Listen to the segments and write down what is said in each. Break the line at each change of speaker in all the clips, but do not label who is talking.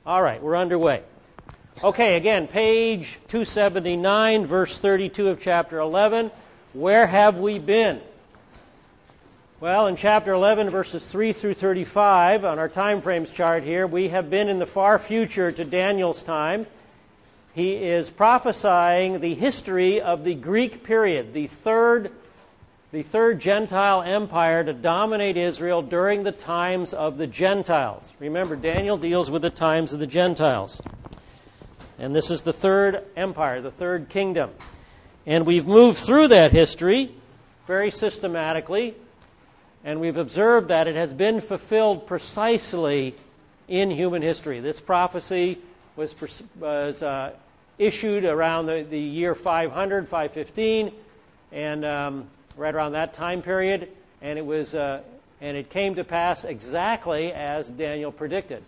All right, we're underway. Okay, again, page 279, verse 32 of chapter 11. Where have we been? Well, in chapter 11, verses 3 through 35, on our time frames chart here, we have been in the far future to Daniel's time. He is prophesying the history of the Greek period, the third Gentile empire to dominate Israel during the times of the Gentiles. Remember, Daniel deals with the times of the Gentiles. And this is the third empire, the third kingdom. And we've moved through that history very systematically, and we've observed that it has been fulfilled precisely in human history. This prophecy was issued around the year 500, 515, and right around that time period, and it came to pass exactly as Daniel predicted.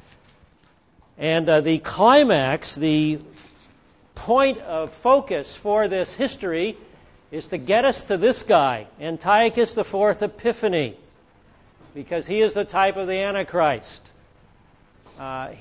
And the climax, the point of focus for this history is to get us to this guy, Antiochus IV Epiphanes, because he is the type of the Antichrist. As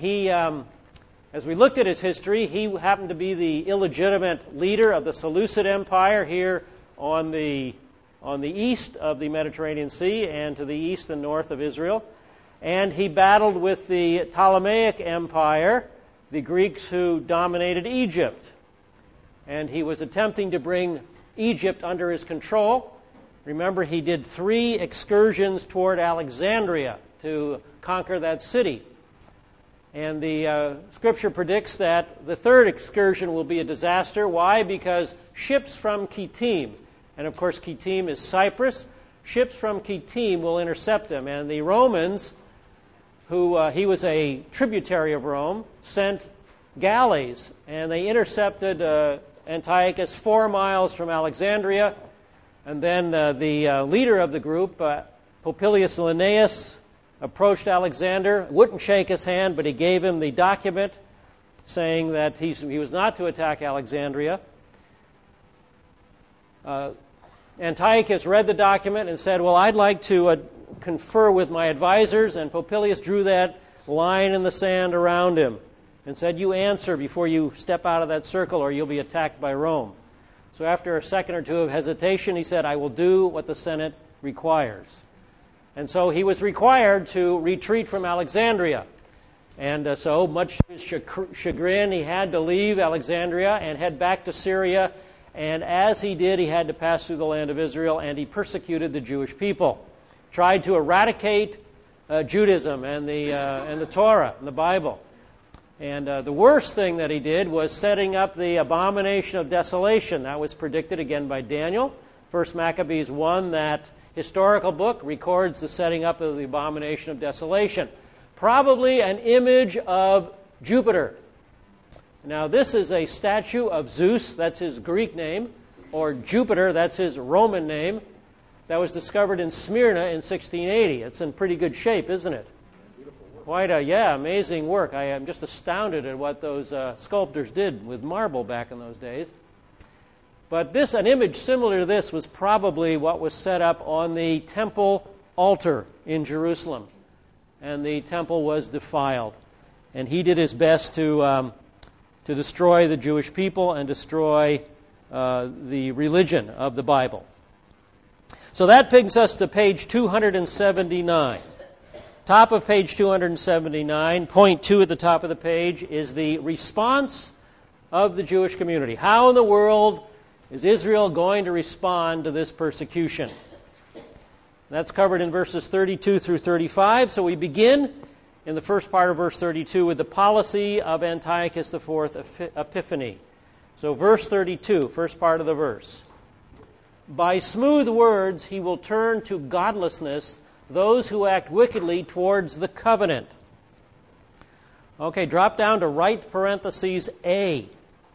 we looked at his history, he happened to be the illegitimate leader of the Seleucid Empire here on the east of the Mediterranean Sea and to the east and north of Israel. And he battled with the Ptolemaic Empire, the Greeks who dominated Egypt. And he was attempting to bring Egypt under his control. Remember, he did 3 excursions toward Alexandria to conquer that city. And the scripture predicts that the 3rd excursion will be a disaster. Why? Because ships from Kittim, and of course Kittim is Cyprus, ships from Kittim will intercept him. And the Romans, he was a tributary of Rome, sent galleys, and they intercepted Antiochus 4 miles from Alexandria. And then the leader of the group, Popilius Linnaeus, approached Alexander, wouldn't shake his hand, but he gave him the document saying that he was not to attack Alexandria. Antiochus read the document and said, well, I'd like to confer with my advisors, and Popilius drew that line in the sand around him and said, you answer before you step out of that circle or you'll be attacked by Rome. So after a second or two of hesitation, he said, I will do what the Senate requires. And so he was required to retreat from Alexandria. And so, much to his chagrin, he had to leave Alexandria and head back to Syria. And as he did, he had to pass through the land of Israel, and he persecuted the Jewish people. Tried to eradicate Judaism and the Torah and the Bible. And the worst thing that he did was setting up the abomination of desolation. That was predicted again by Daniel. 1 Maccabees 1, that historical book, records the setting up of the abomination of desolation. Probably an image of Jupiter. Now, this is a statue of Zeus, that's his Greek name, or Jupiter, that's his Roman name, that was discovered in Smyrna in 1680. It's in pretty good shape, isn't it? Quite amazing work. I am just astounded at what those sculptors did with marble back in those days. But an image similar to this was probably what was set up on the temple altar in Jerusalem. And the temple was defiled. And he did his best to destroy the Jewish people and destroy the religion of the Bible. So that brings us to page 279. Top of page 279, point 2 at the top of the page, is the response of the Jewish community. How in the world is Israel going to respond to this persecution? That's covered in verses 32 through 35. So we begin in the first part of verse 32 with the policy of Antiochus IV Epiphanes. So verse 32, first part of the verse. By smooth words he will turn to godlessness those who act wickedly towards the covenant. Okay, drop down to right parentheses A.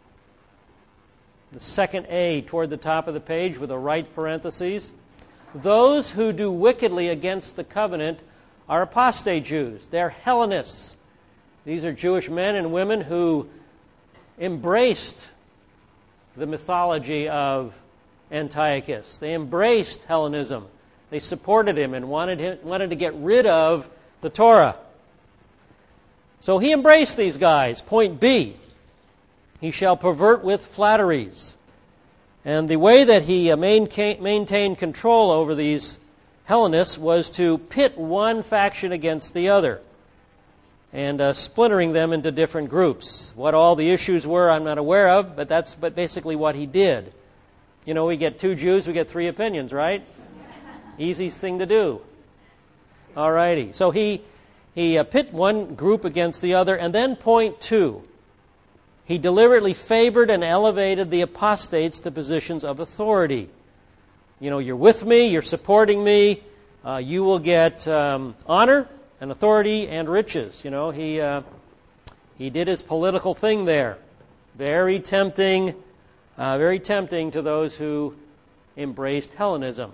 The second A toward the top of the page with a right parentheses. Those who do wickedly against the covenant are apostate Jews. They're Hellenists. These are Jewish men and women who embraced the mythology of Antiochus. They embraced Hellenism. They supported him and wanted to get rid of the Torah. So he embraced these guys. Point B, he shall pervert with flatteries. And the way that he maintained control over these Hellenists was to pit one faction against the other and splintering them into different groups. What all the issues were, I'm not aware of, but that's basically what he did. You know, we get 2 Jews, we get 3 opinions, right? Easiest thing to do. All righty. So he pit one group against the other, and then point 2. He deliberately favored and elevated the apostates to positions of authority. You know, you're with me, you're supporting me, you will get honor and authority and riches. You know, he did his political thing there. Very tempting to those who embraced Hellenism.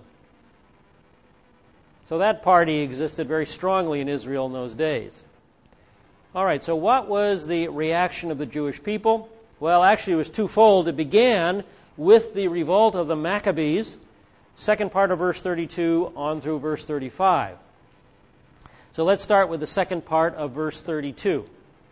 So that party existed very strongly in Israel in those days. All right, so what was the reaction of the Jewish people? Well, actually it was twofold. It began with the revolt of the Maccabees, second part of verse 32 on through verse 35. So let's start with the second part of verse 32.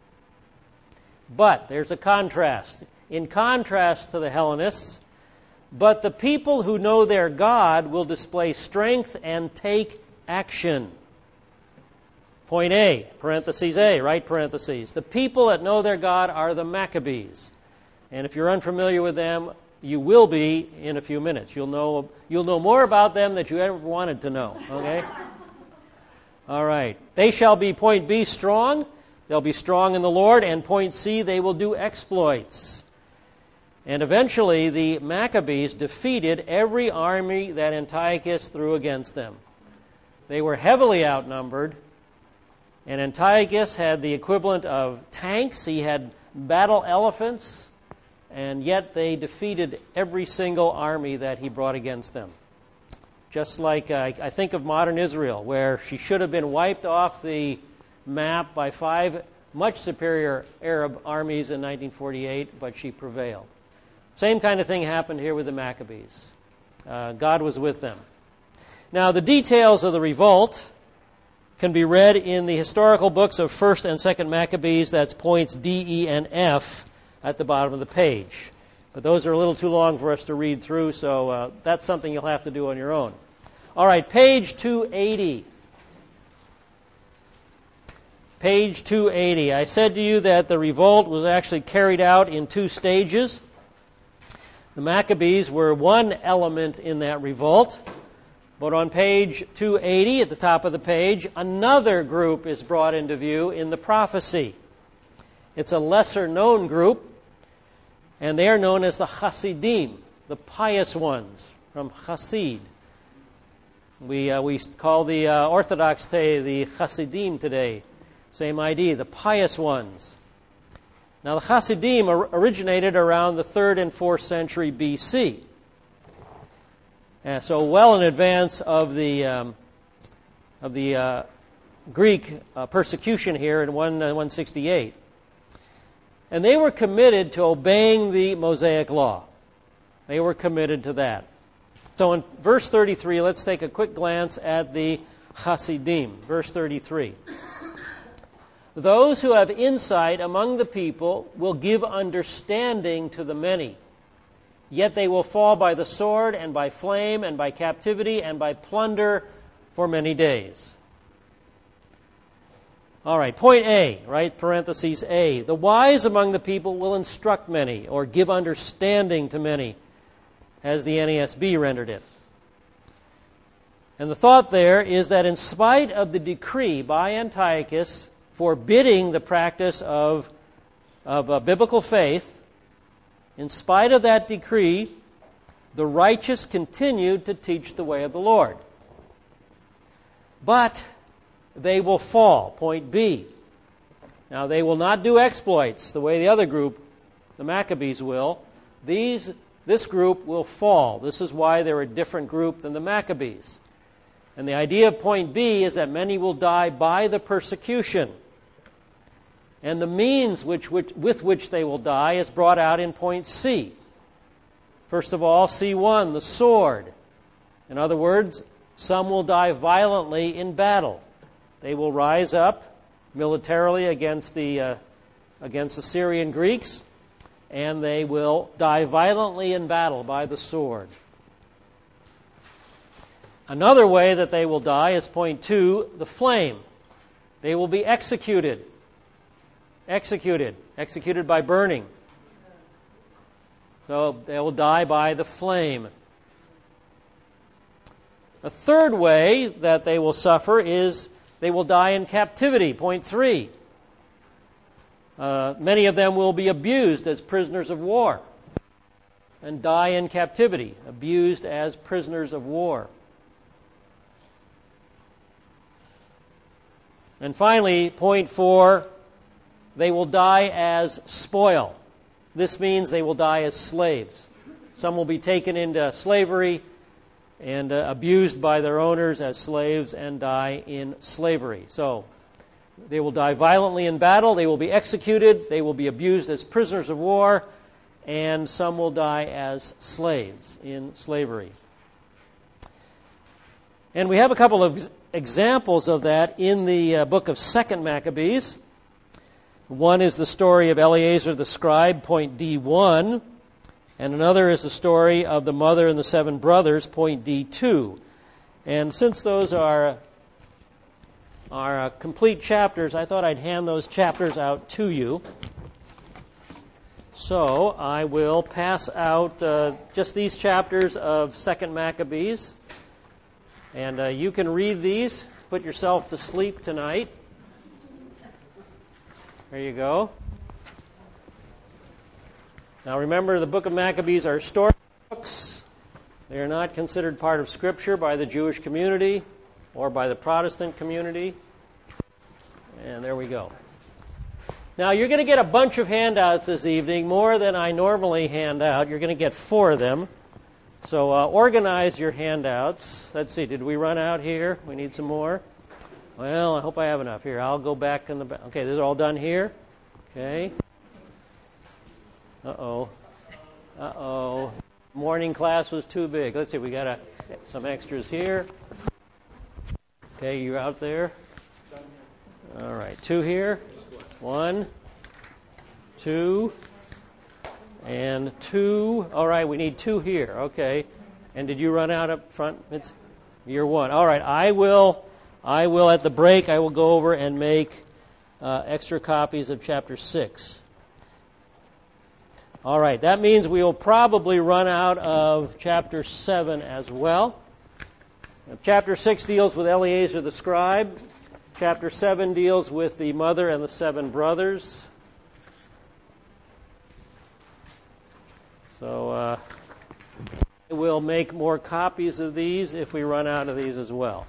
But, there's a contrast. In contrast to the Hellenists, but the people who know their God will display strength and take action. Point A, parentheses A, right parentheses. The people that know their God are the Maccabees. And if you're unfamiliar with them, you will be in a few minutes. You'll know more about them than you ever wanted to know, okay? All right. They shall be, point B, strong. They'll be strong in the Lord. And point C, they will do exploits. And eventually, the Maccabees defeated every army that Antiochus threw against them. They were heavily outnumbered. And Antiochus had the equivalent of tanks. He had battle elephants. And yet they defeated every single army that he brought against them. Just like I think of modern Israel, where she should have been wiped off the map by 5 much superior Arab armies in 1948, but she prevailed. Same kind of thing happened here with the Maccabees. God was with them. Now, the details of the revolt can be read in the historical books of 1st and 2nd Maccabees. That's points D, E, and F at the bottom of the page. But those are a little too long for us to read through, so that's something you'll have to do on your own. All right, page 280. Page 280. I said to you that the revolt was actually carried out in 2 stages. The Maccabees were one element in that revolt. But on page 280, at the top of the page, another group is brought into view in the prophecy. It's a lesser-known group, and they are known as the Hasidim, the pious ones, from Hasid. We call the Orthodox the Hasidim today. Same idea, the pious ones. Now, the Hasidim originated around the 3rd and 4th century B.C., so well in advance of the Greek persecution here in 168. And they were committed to obeying the Mosaic Law. They were committed to that. So in verse 33, let's take a quick glance at the Hasidim. Verse 33. Those who have insight among the people will give understanding to the many. Yet they will fall by the sword and by flame and by captivity and by plunder for many days. All right, point A, right, parentheses A. The wise among the people will instruct many or give understanding to many, as the NASB rendered it. And the thought there is that in spite of the decree by Antiochus forbidding the practice of biblical faith, in spite of that decree, the righteous continued to teach the way of the Lord. But they will fall, point B. Now, they will not do exploits the way the other group, the Maccabees, will. This group will fall. This is why they're a different group than the Maccabees. And the idea of point B is that many will die by the persecution. And the means with which they will die is brought out in point C. First of all, C1, the sword. In other words, some will die violently in battle. They will rise up militarily against the Syrian Greeks, and they will die violently in battle by the sword. Another way that they will die is point 2, the flame. They will be executed. Executed by burning. So they will die by the flame. A third way that they will suffer is they will die in captivity. Point 3. Many of them will be abused as prisoners of war and die in captivity, abused as prisoners of war. And finally, point 4, they will die as spoil. This means they will die as slaves. Some will be taken into slavery and abused by their owners as slaves and die in slavery. So they will die violently in battle, they will be executed, they will be abused as prisoners of war, and some will die as slaves in slavery. And we have a couple of examples of that in the book of 2 Maccabees. One is the story of Eleazar the scribe, point D1, and another is the story of the mother and the 7 brothers, point D2. And since those are complete chapters, I thought I'd hand those chapters out to you. So I will pass out just these chapters of 2 Maccabees. And you can read these, put yourself to sleep tonight. There you go. Now remember, the book of Maccabees are historical books. They are not considered part of Scripture by the Jewish community or by the Protestant community. And there we go. Now you're going to get a bunch of handouts this evening, more than I normally hand out. You're going to get 4 of them. So organize your handouts. Let's see, did we run out here? We need some more. Well, I hope I have enough. Here, I'll go back in the back. Okay, this is all done here. Okay. Uh-oh. Morning class was too big. Let's see, we got some extras here. Okay, you're out there. All right, 2 here. 1, 2, and 2. All right, we need 2 here. Okay. And did you run out up front? You're 1. All right, I will at the break, I will go over and make extra copies of chapter 6. All right, that means we will probably run out of chapter 7 as well. Chapter 6 deals with Eleazar the scribe. Chapter 7 deals with the mother and the 7 brothers. So we'll make more copies of these if we run out of these as well.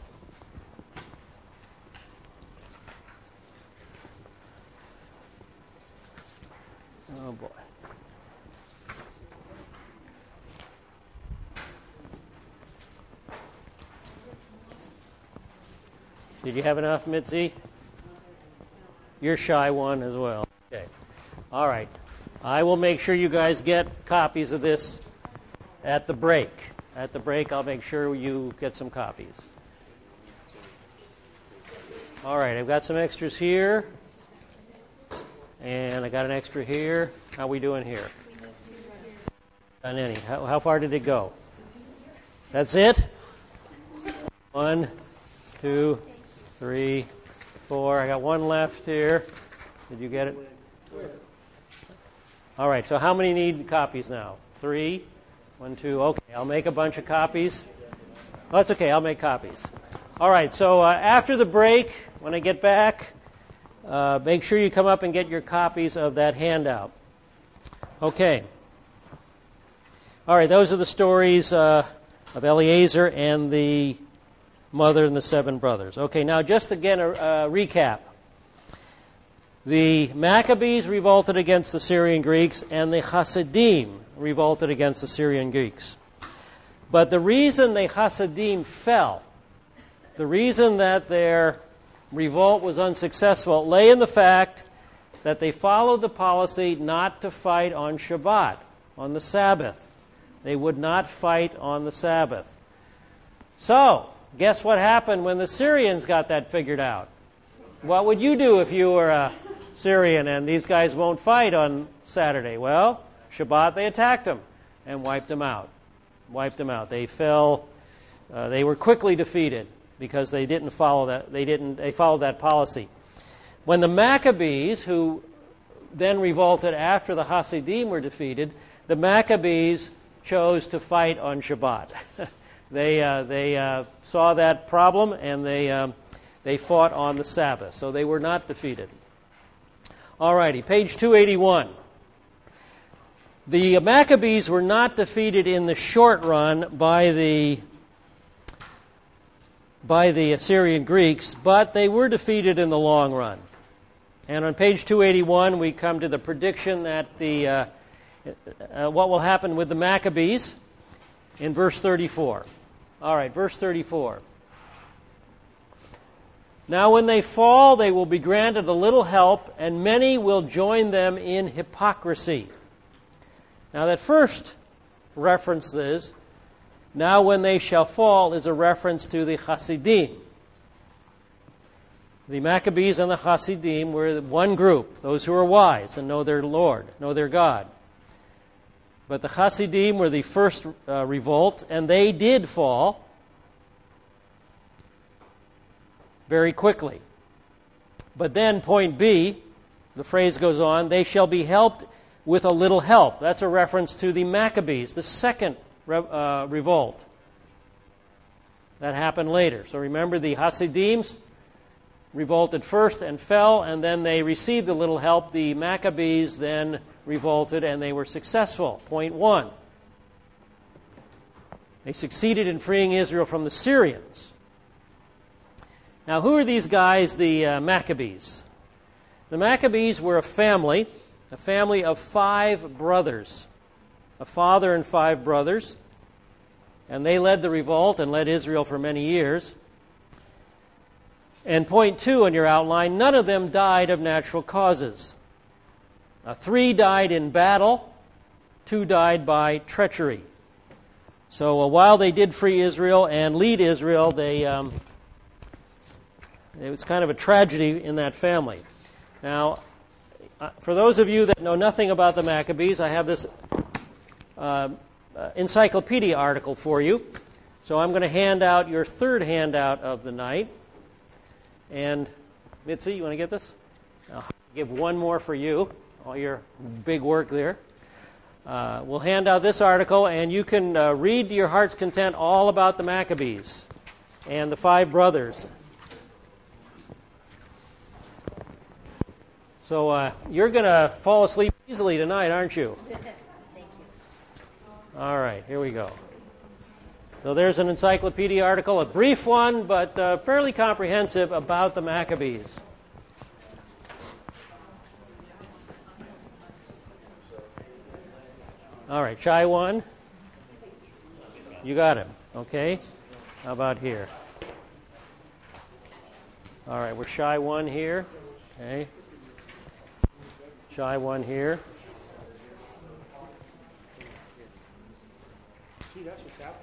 Oh boy. Did you have enough, Mitzi? You're shy one as well. Okay. All right. I will make sure you guys get copies of this at the break. At the break, I'll make sure you get some copies. All right. I've got some extras here. And I got an extra here. How are we doing here? On any. How far did it go? That's it? 1, 2, 3, 4. I got 1 left here. Did you get it? All right. So how many need copies now? 3? 1, 2. Okay. I'll make a bunch of copies. Oh, that's okay. I'll make copies. All right. So after the break, when I get back, make sure you come up and get your copies of that handout. Okay. All right, those are the stories of Eleazar and the mother and the 7 brothers. Okay, now just again a recap. The Maccabees revolted against the Syrian Greeks, and the Hasidim revolted against the Syrian Greeks. But the reason the Hasidim fell, the reason that their revolt was unsuccessful, lay in the fact that they followed the policy not to fight on Shabbat, on the Sabbath. They would not fight on the Sabbath. So, guess what happened when the Syrians got that figured out? What would you do if you were a Syrian and these guys won't fight on Saturday? Well, Shabbat they attacked them and wiped them out. They fell. They were quickly defeated because they didn't follow that. They followed that policy. When the Maccabees, who then revolted after the Hasidim were defeated, the Maccabees chose to fight on Shabbat. They saw that problem and they fought on the Sabbath. So they were not defeated. All righty, page 281. The Maccabees were not defeated in the short run by the Assyrian Greeks, but they were defeated in the long run. And on page 281, we come to the prediction that what will happen with the Maccabees in verse 34. All right, verse 34. Now when they fall, they will be granted a little help, and many will join them in hypocrisy. Now that first reference is, now when they shall fall, is a reference to the Hasidim. The Maccabees and the Hasidim were one group, those who are wise and know their Lord, know their God. But the Hasidim were the first revolt, and they did fall very quickly. But then, point B, the phrase goes on, they shall be helped with a little help. That's a reference to the Maccabees, the second revolt. That happened later. So remember, the Hasidim revolted first and fell, and then they received a little help. The Maccabees then revolted, and they were successful. Point 1. They succeeded in freeing Israel from the Syrians. Now, who are these guys, the Maccabees? The Maccabees were a family of 5 brothers, a father and 5 brothers, and they led the revolt and led Israel for many years. And point 2 in your outline, none of them died of natural causes. 3 died in battle, 2 died by treachery. So while they did free Israel and lead Israel, it was kind of a tragedy in that family. Now, for those of you that know nothing about the Maccabees, I have this encyclopedia article for you. So I'm going to hand out your third handout of the night. And Mitzi, you want to get this? I'll give one more for you, all your big work there. We'll hand out this article, and you can read to your heart's content all about the Maccabees and the 5 brothers. So you're going to fall asleep easily tonight, aren't you?
Thank you.
All right, here we go. So there's an encyclopedia article, a brief one, but fairly comprehensive about the Maccabees. All right, shy one. You got him, okay? How about here? All right, we're shy one here, okay? Shy one here.
See, that's what's happening.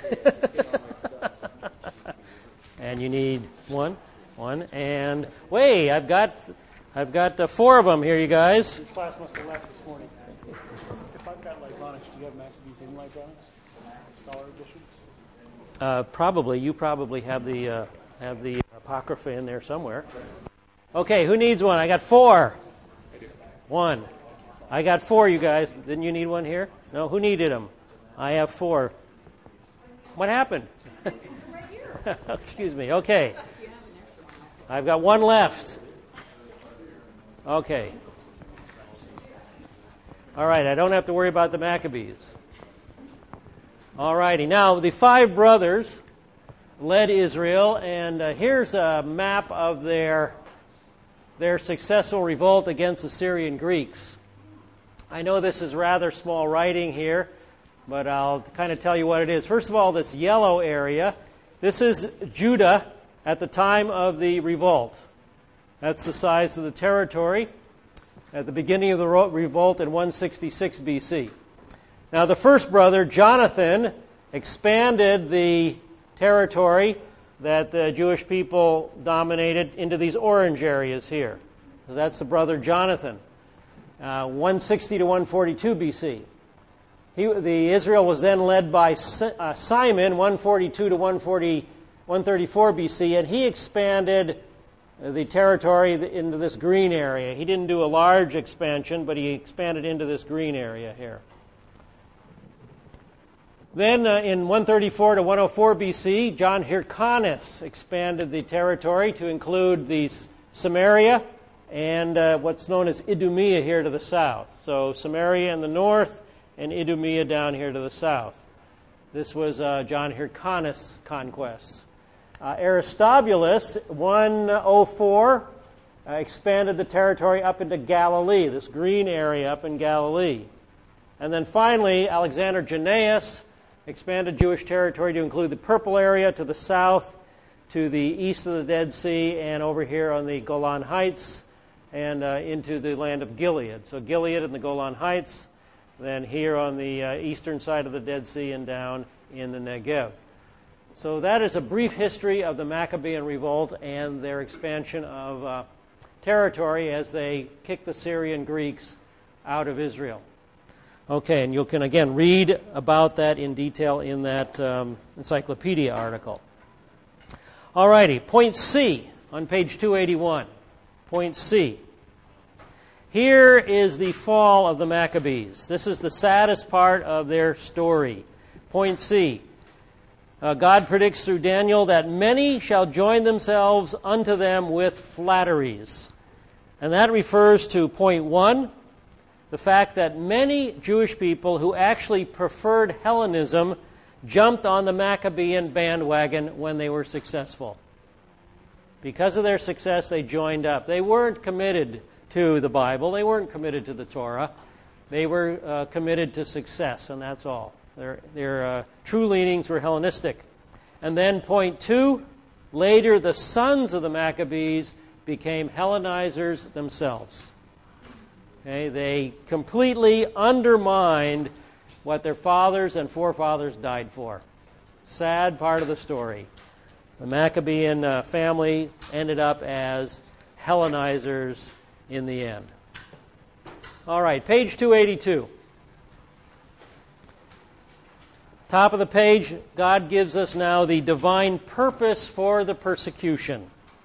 And you need one, and wait, I've got 4 of them here, you guys.
This class must have left this morning. If I've got Lyconics, do you have Maccabees in Lyconics? Scholar editions?
Probably. You probably have the Apocrypha in there somewhere. Okay, who needs one? I got 4. 1. I got 4, you guys. Didn't you need one here? No, who needed them? I have 4. What happened?
Right here.
Excuse me. Okay. I've got 1 left. Okay. All right, I don't have to worry about the Maccabees. All righty. Now, the 5 brothers led Israel, and here's a map of their successful revolt against the Syrian Greeks. I know this is rather small writing here, but I'll kind of tell you what it is. First of all, this yellow area, this is Judah at the time of the revolt. That's the size of the territory at the beginning of the revolt in 166 BC. Now, the first brother, Jonathan, expanded the territory that the Jewish people dominated into these orange areas here. So that's the brother Jonathan, 160 to 142 BC. Israel was then led by Simon, 142 to 134 BC, and he expanded the territory into this green area. He didn't do a large expansion, but he expanded into this green area here. Then in 134 to 104 BC, John Hyrcanus expanded the territory to include Samaria and what's known as Idumea here to the south. So Samaria in the north and Idumea down here to the south. This was John Hyrcanus' conquests. Aristobulus, 104, expanded the territory up into Galilee, this green area up in Galilee. And then finally, Alexander Jannaeus expanded Jewish territory to include the purple area to the south, to the east of the Dead Sea, and over here on the Golan Heights, and into the land of Gilead. So Gilead and the Golan Heights, then here on the eastern side of the Dead Sea and down in the Negev. So that is a brief history of the Maccabean revolt and their expansion of territory as they kicked the Syrian Greeks out of Israel. Okay, and you can again read about that in detail in that encyclopedia article. All righty, point C on page 281. Point C. Here is the fall of the Maccabees. This is the saddest part of their story. Point C. God predicts through Daniel that many shall join themselves unto them with flatteries. And that refers to point 1, the fact that many Jewish people who actually preferred Hellenism jumped on the Maccabean bandwagon when they were successful. Because of their success, they joined up. They weren't committed to the Bible. They weren't committed to the Torah. They were committed to success, and that's all. Their true leanings were Hellenistic. And then point 2, later the sons of the Maccabees became Hellenizers themselves. Okay, they completely undermined what their fathers and forefathers died for. Sad part of the story. The Maccabean family ended up as Hellenizers in the end. All right, page 282. Top of the page, God gives us now the divine purpose for the persecution.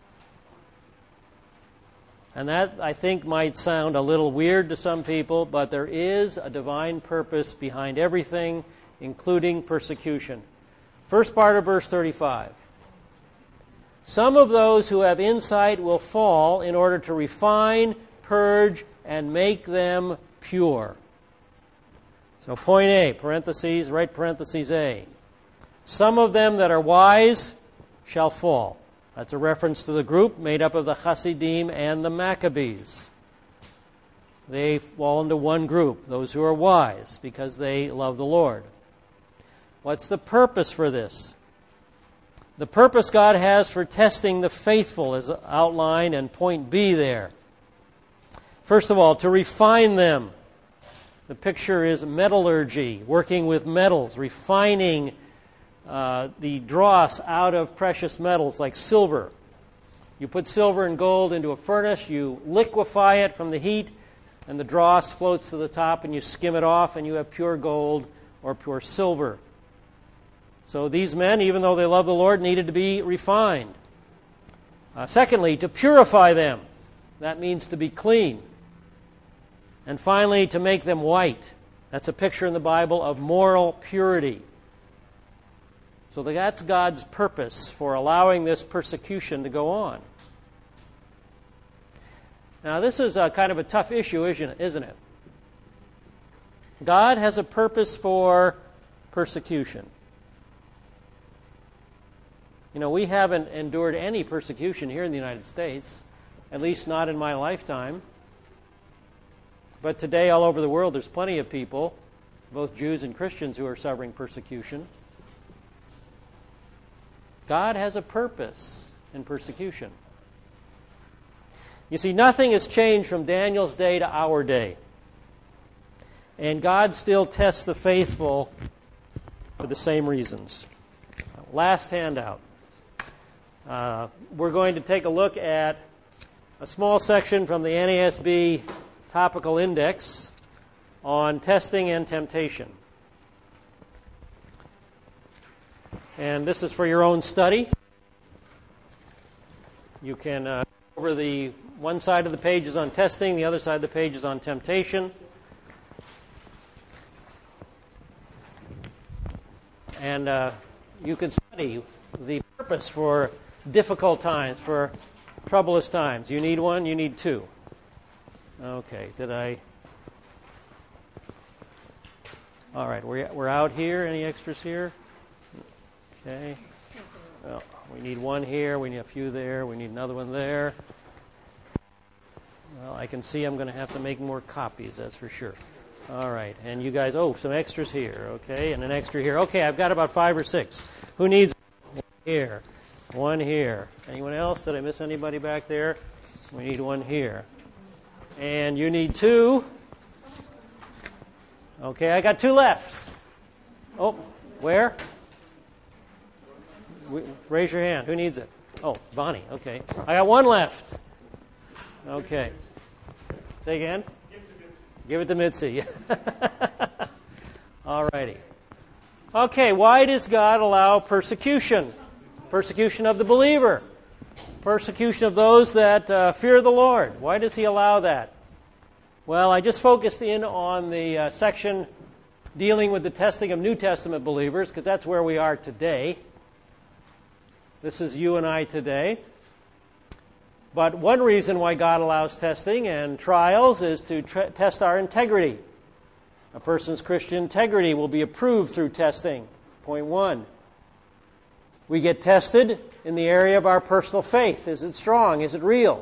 And that, I think, might sound a little weird to some people, but there is a divine purpose behind everything, including persecution. First part of verse 35. Some of those who have insight will fall in order to refine, purge, and make them pure. So point A, parentheses, right parentheses A. Some of them that are wise shall fall. That's a reference to the group made up of the Hasidim and the Maccabees. They fall into one group, those who are wise, because they love the Lord. What's the purpose for this? The purpose God has for testing the faithful is outlined in point B there. First of all, to refine them. The picture is metallurgy, working with metals, refining the dross out of precious metals like silver. You put silver and gold into a furnace, you liquefy it from the heat, and the dross floats to the top, and you skim it off, and you have pure gold or pure silver. So these men, even though they love the Lord, needed to be refined. Secondly, to purify them. That means to be clean. And finally, to make them white. That's a picture in the Bible of moral purity. So that's God's purpose for allowing this persecution to go on. Now, this is a kind of a tough issue, isn't it? God has a purpose for persecution. You know, we haven't endured any persecution here in the United States, at least not in my lifetime. But today, all over the world, there's plenty of people, both Jews and Christians, who are suffering persecution. God has a purpose in persecution. You see, nothing has changed from Daniel's day to our day. And God still tests the faithful for the same reasons. Last handout. We're going to take a look at a small section from the NASB Topical Index on testing and temptation. And this is for your own study. You can over the one side of the page is on testing, the other side of the page is on temptation. And you can study the purpose for difficult times, for troublous times. You need one, you need two. Okay, all right, we're out here. Any extras here? Okay. Well, we need one here, we need a few there, we need another one there. Well, I can see I'm going to have to make more copies, that's for sure. All right, and you guys, some extras here, okay, and an extra here. Okay, I've got about 5 or 6. Who needs one here? One here. Anyone else? Did I miss anybody back there? We need one here. And you need 2. Okay, I got 2 left. Oh, where? Raise your hand. Who needs it? Oh, Bonnie. Okay. I got 1 left. Okay. Say again? Give it to Mitzi. All righty. Okay, why does God allow persecution? Persecution of the believer. Persecution of those that fear the Lord. Why does He allow that? Well, I just focused in on the section dealing with the testing of New Testament believers, because that's where we are today. This is you and I today. But one reason why God allows testing and trials is to test our integrity. A person's Christian integrity will be approved through testing. Point 1. We get tested in the area of our personal faith. Is it strong? Is it real?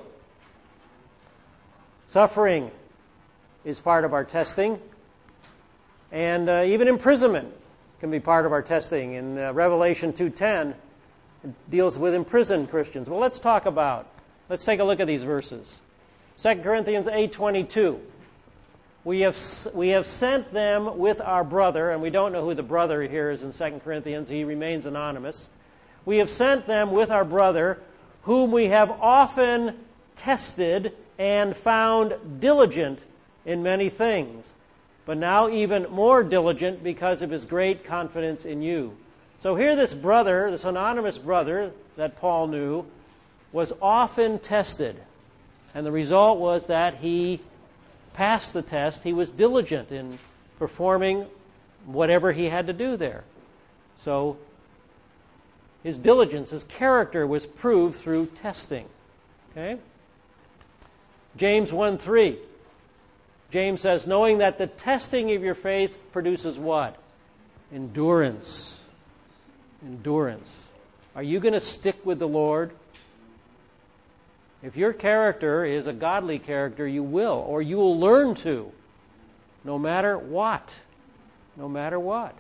Suffering is part of our testing. And even imprisonment can be part of our testing. In Revelation 2:10, it deals with imprisoned Christians. Well, let's take a look at these verses. 2 Corinthians 8:22. We have sent them with our brother, and we don't know who the brother here is in 2 Corinthians. He remains anonymous. We have sent them with our brother, whom we have often tested and found diligent in many things, but now even more diligent because of his great confidence in you. So here this brother, this anonymous brother that Paul knew, was often tested. And the result was that he passed the test. He was diligent in performing whatever he had to do there. So his diligence, his character was proved through testing. Okay? James 1:3. James says, knowing that the testing of your faith produces what? Endurance. Endurance. Are you going to stick with the Lord? If your character is a godly character, you will, or you will learn to, no matter what. No matter what.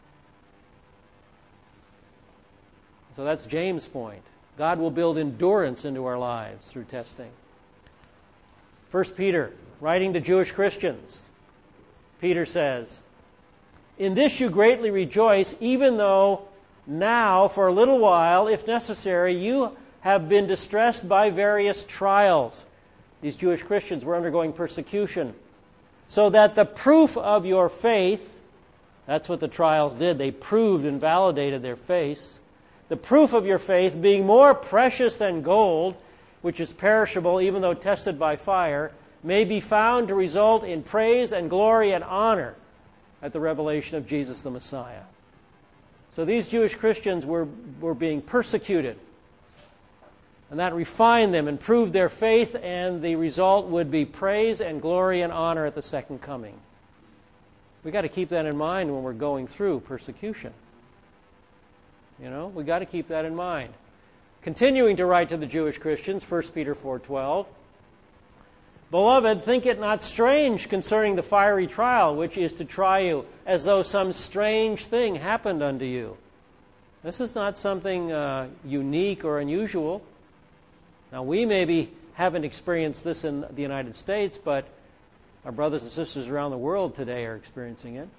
So that's James' point. God will build endurance into our lives through testing. 1 Peter, writing to Jewish Christians, Peter says, in this you greatly rejoice, even though now, for a little while, if necessary, you have been distressed by various trials. These Jewish Christians were undergoing persecution. So that the proof of your faith, that's what the trials did, they proved and validated their faith. The proof of your faith, being more precious than gold, which is perishable even though tested by fire, may be found to result in praise and glory and honor at the revelation of Jesus the Messiah. So these Jewish Christians were being persecuted. And that refined them and proved their faith, and the result would be praise and glory and honor at the second coming. We've got to keep that in mind when we're going through persecution. You know, we've got to keep that in mind. Continuing to write to the Jewish Christians, 1 Peter 4:12, beloved, think it not strange concerning the fiery trial which is to try you, as though some strange thing happened unto you. This is not something unique or unusual. Now, we maybe haven't experienced this in the United States, but our brothers and sisters around the world today are experiencing it.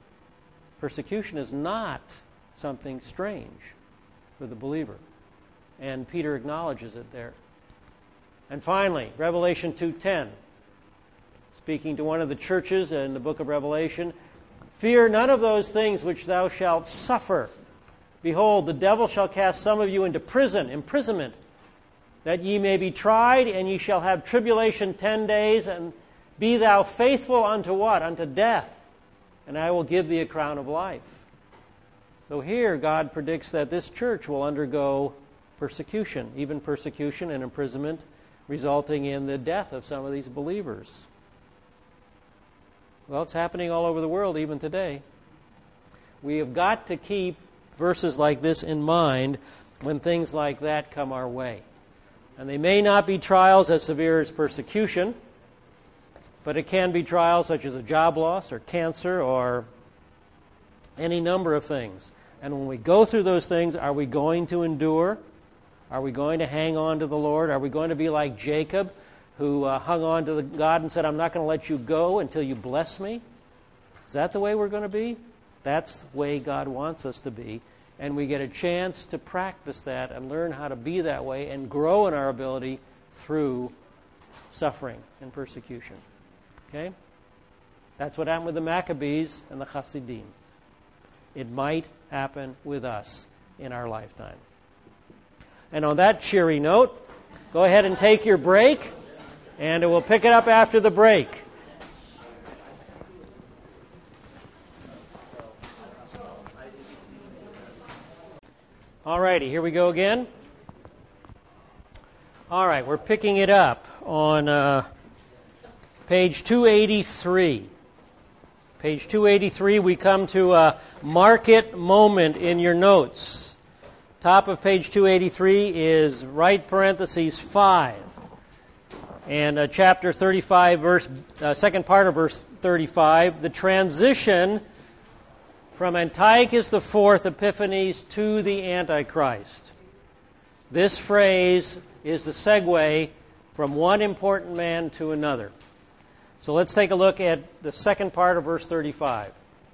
Persecution is not something strange for the believer. And Peter acknowledges it there. And finally, Revelation 2:10, speaking to one of the churches in the book of Revelation, "Fear none of those things which thou shalt suffer. Behold, the devil shall cast some of you into prison," imprisonment, "that ye may be tried, and ye shall have tribulation 10 days, and be thou faithful unto" what? "Unto death, and I will give thee a crown of life." So here God predicts that this church will undergo persecution, even persecution and imprisonment, resulting in the death of some of these believers. Well, it's happening all over the world, even today. We have got to keep verses like this in mind when things like that come our way. And they may not be trials as severe as persecution, but it can be trials such as a job loss or cancer or any number of things. And when we go through those things, are we going to endure? Are we going to hang on to the Lord? Are we going to be like Jacob, who hung on to God and said, "I'm not going to let you go until you bless me"? Is that the way we're going to be? That's the way God wants us to be. And we get a chance to practice that and learn how to be that way and grow in our ability through suffering and persecution. Okay? That's what happened with the Maccabees and the Hasidim. It might happen with us in our lifetime. And on that cheery note, go ahead and take your break, and we'll pick it up after the break. All righty, here we go again. All right, we're picking it up on page 283. Page 283, we come to a market moment in your notes. Top of page 283 is right parentheses 5. And chapter 35, second part of verse 35, the transition from Antiochus IV Epiphanes to the Antichrist. This phrase is the segue from one important man to another. So let's take a look at the second part of verse 35.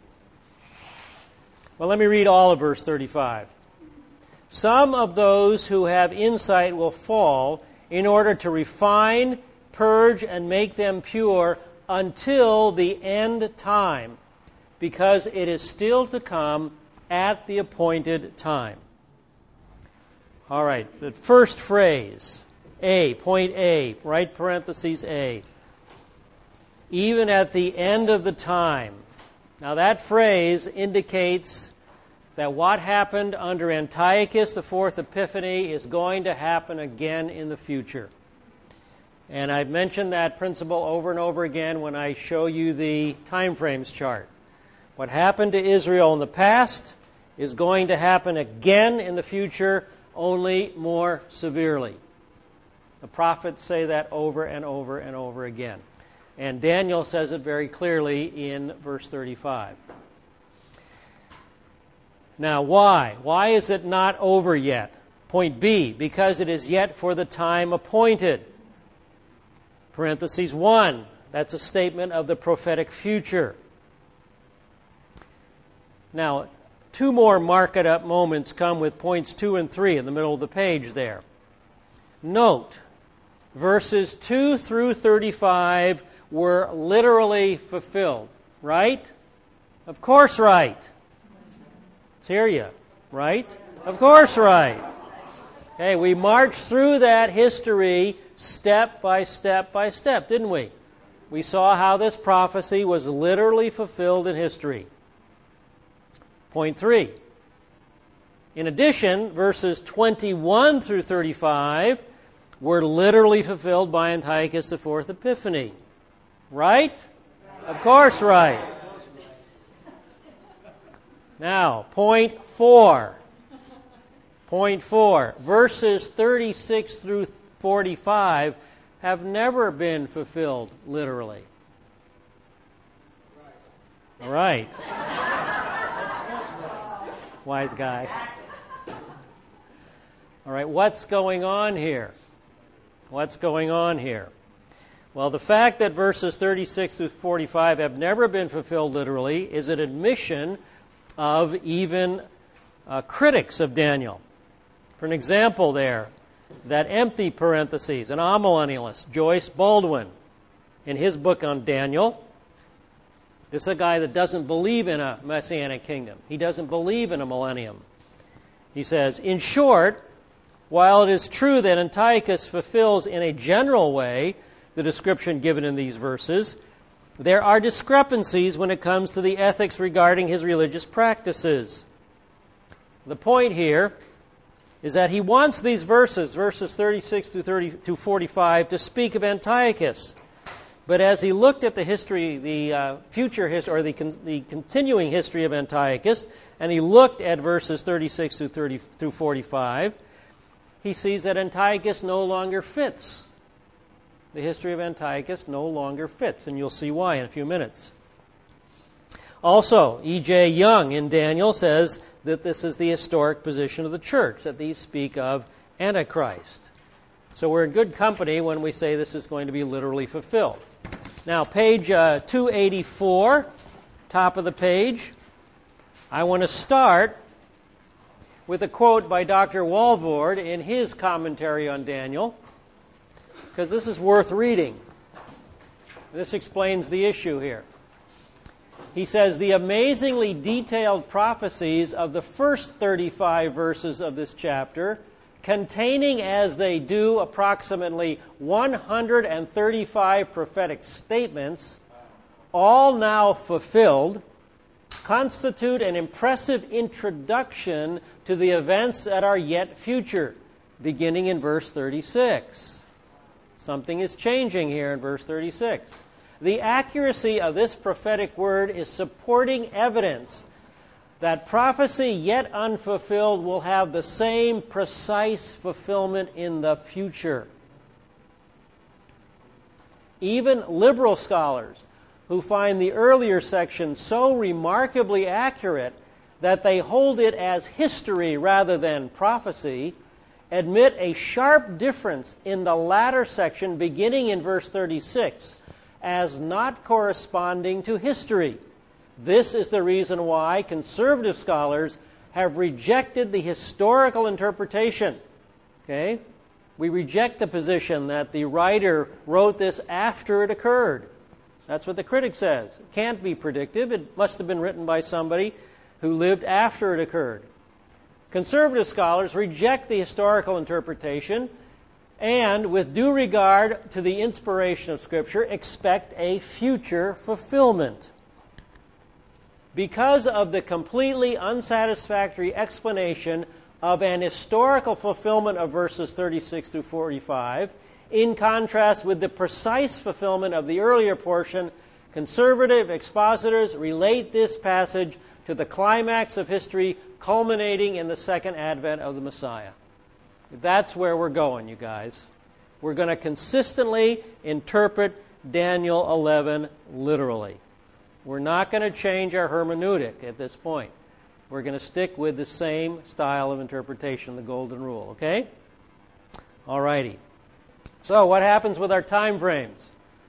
Well, let me read all of verse 35. "Some of those who have insight will fall in order to refine, purge, and make them pure until the end time, because it is still to come at the appointed time." All right, the first phrase, A, point A, right parentheses A. Even at the end of the time. Now that phrase indicates that what happened under Antiochus IV Epiphanes is going to happen again in the future. And I've mentioned that principle over and over again when I show you the time frames chart. What happened to Israel in the past is going to happen again in the future, only more severely. The prophets say that over and over and over again. And Daniel says it very clearly in verse 35. Now, why? Why is it not over yet? Point B, because it is yet for the time appointed. Parentheses 1, that's a statement of the prophetic future. Now, two more mark-it-up moments come with points 2 and 3 in the middle of the page there. Note, verses 2 through 35 were literally fulfilled, right? Of course right. Let's hear you. Right? Of course right. Okay, we marched through that history step by step by step, didn't we? We saw how this prophecy was literally fulfilled in history. Point 3. In addition, verses 21 through 35 were literally fulfilled by Antiochus IV Epiphanes. Right? Of course right. Now, point 4. Point 4. Verses 36 through 45 have never been fulfilled literally. All right. Wise guy. All right, what's going on here? What's going on here? Well, the fact that verses 36 through 45 have never been fulfilled literally is an admission of even critics of Daniel. For an example there, that empty parentheses, an amillennialist, Joyce Baldwin, in his book on Daniel, this is a guy that doesn't believe in a messianic kingdom. He doesn't believe in a millennium. He says, in short, while it is true that Antiochus fulfills in a general way the description given in these verses, there are discrepancies when it comes to the ethics regarding his religious practices. The point here is that he wants these verses 36 to 45, to speak of Antiochus. But as he looked at the history, the future history, or the continuing history of Antiochus, and he looked at verses 36 through 45, he sees that Antiochus no longer fits. The history of Antiochus no longer fits, and you'll see why in a few minutes. Also, E.J. Young in Daniel says that this is the historic position of the church, that these speak of Antichrist. So we're in good company when we say this is going to be literally fulfilled. Now, page 284, top of the page, I want to start with a quote by Dr. Walvoord in his commentary on Daniel, because this is worth reading. This explains the issue here. He says, the amazingly detailed prophecies of the first 35 verses of this chapter, containing as they do approximately 135 prophetic statements, all now fulfilled, constitute an impressive introduction to the events that are yet future, beginning in verse 36. Something is changing here in verse 36. The accuracy of this prophetic word is supporting evidence that prophecy yet unfulfilled will have the same precise fulfillment in the future. Even liberal scholars who find the earlier section so remarkably accurate that they hold it as history rather than prophecy, admit a sharp difference in the latter section beginning in verse 36 as not corresponding to history. This is the reason why conservative scholars have rejected the historical interpretation. Okay? We reject the position that the writer wrote this after it occurred. That's what the critic says. It can't be predictive. It must have been written by somebody who lived after it occurred. Conservative scholars reject the historical interpretation and, with due regard to the inspiration of Scripture, expect a future fulfillment. Because of the completely unsatisfactory explanation of an historical fulfillment of verses 36 through 45, in contrast with the precise fulfillment of the earlier portion, conservative expositors relate this passage to the climax of history culminating in the second advent of the Messiah. That's where we're going, you guys. We're going to consistently interpret Daniel 11 literally. We're not going to change our hermeneutic at this point. We're going to stick with the same style of interpretation, the golden rule, okay? All righty. So what happens with our time frames?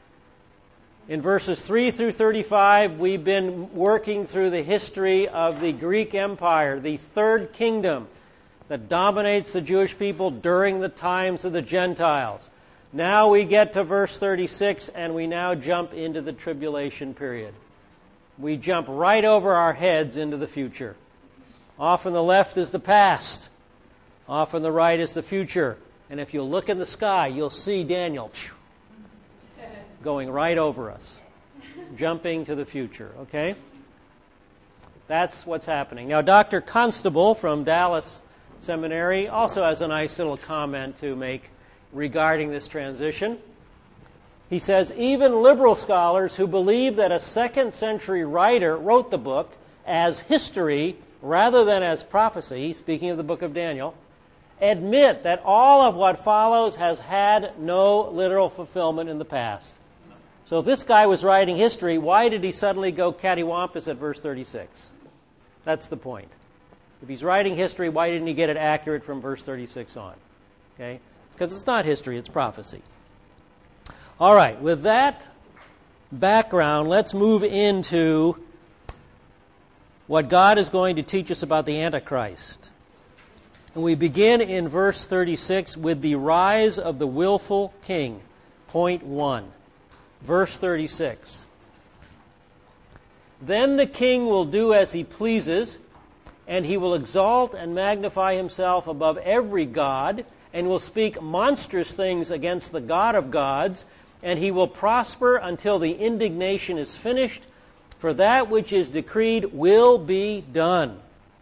In verses 3 through 35, we've been working through the history of the Greek Empire, the third kingdom that dominates the Jewish people during the times of the Gentiles. Now we get to verse 36, and we now jump into the tribulation period. We jump right over our heads into the future. Off on the left is the past. Off on the right is the future. And if you look in the sky, you'll see Daniel going right over us, jumping to the future, okay? That's what's happening. Now, Dr. Constable from Dallas Seminary also has a nice little comment to make regarding this transition. He says, even liberal scholars who believe that a second century writer wrote the book as history rather than as prophecy, speaking of the book of Daniel, admit that all of what follows has had no literal fulfillment in the past. So if this guy was writing history, why did he suddenly go cattywampus at verse 36? That's the point. If he's writing history, why didn't he get it accurate from verse 36 on? Okay? Because it's not history, it's prophecy. All right, with that background, let's move into what God is going to teach us about the Antichrist. And we begin in verse 36 with the rise of the willful king. Point 1. Verse 36. Then the king will do as he pleases, and he will exalt and magnify himself above every god, and will speak monstrous things against the God of gods, and he will prosper until the indignation is finished, for that which is decreed will be done.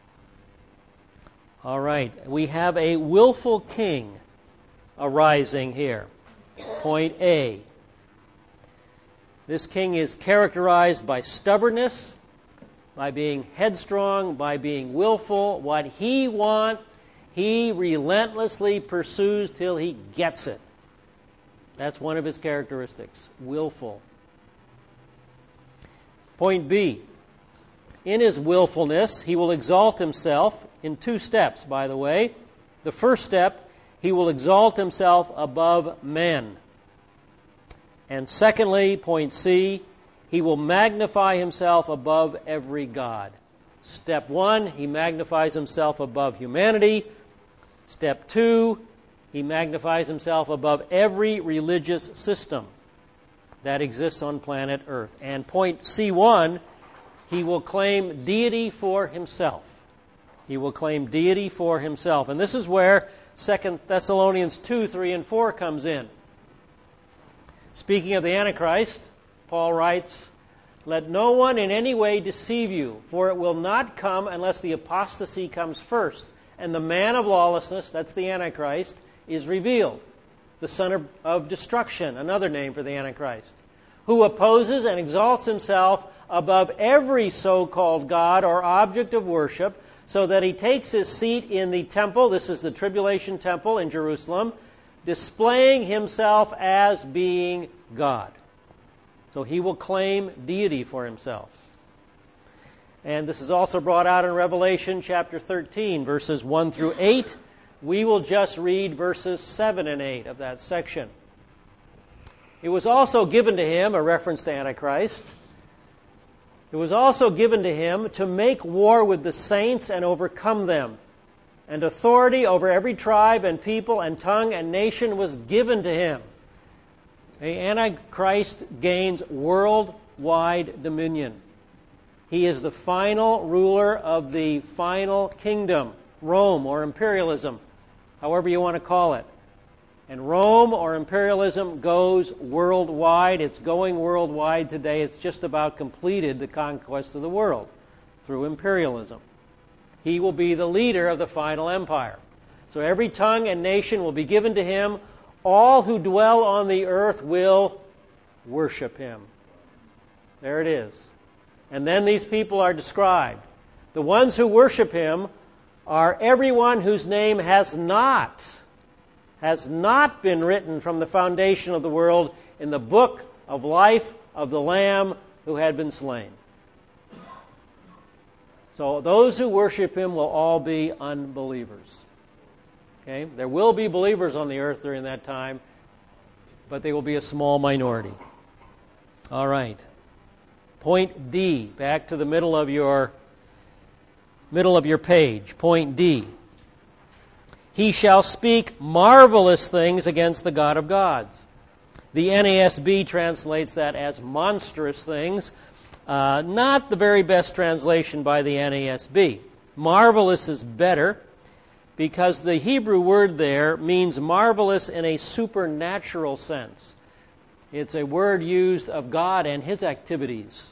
All right, we have a willful king arising here. Point A. This king is characterized by stubbornness, by being headstrong, by being willful. What he wants, he relentlessly pursues till he gets it. That's one of his characteristics, willful. Point B. In his willfulness, he will exalt himself in 2 steps, by the way. The first step, he will exalt himself above men. And secondly, point C, he will magnify himself above every god. Step 1, he magnifies himself above humanity. Step 2, he magnifies himself above every religious system that exists on planet Earth. And point C1, he will claim deity for himself. He will claim deity for himself. And this is where 2 Thessalonians 2, 3, and 4 comes in. Speaking of the Antichrist, Paul writes, "Let no one in any way deceive you, for it will not come unless the apostasy comes first, and the man of lawlessness," that's the Antichrist, "is revealed, the son of destruction," another name for the Antichrist, "who opposes and exalts himself above every so-called God or object of worship, so that he takes his seat in the temple," this is the tribulation temple in Jerusalem, "displaying himself as being God." So he will claim deity for himself. And this is also brought out in Revelation chapter 13, verses 1 through 8. We will just read verses 7 and 8 of that section. It was also given to him, a reference to Antichrist, it was also given to him to make war with the saints and overcome them. And authority over every tribe and people and tongue and nation was given to him. The Antichrist gains worldwide dominion. He is the final ruler of the final kingdom, Rome or imperialism, however you want to call it. And Rome or imperialism goes worldwide. It's going worldwide today. It's just about completed the conquest of the world through imperialism. He will be the leader of the final empire. So every tongue and nation will be given to him. All who dwell on the earth will worship him. There it is. And then these people are described. The ones who worship him are everyone whose name has not been written from the foundation of the world in the book of life of the Lamb who had been slain. So those who worship him will all be unbelievers. Okay? There will be believers on the earth during that time, but they will be a small minority. All right. Point D, back to the middle of your page. Point D. He shall speak marvelous things against the God of gods. The NASB translates that as monstrous things. Not the very best translation by the NASB. Marvelous is better because the Hebrew word there means marvelous in a supernatural sense. It's a word used of God and his activities.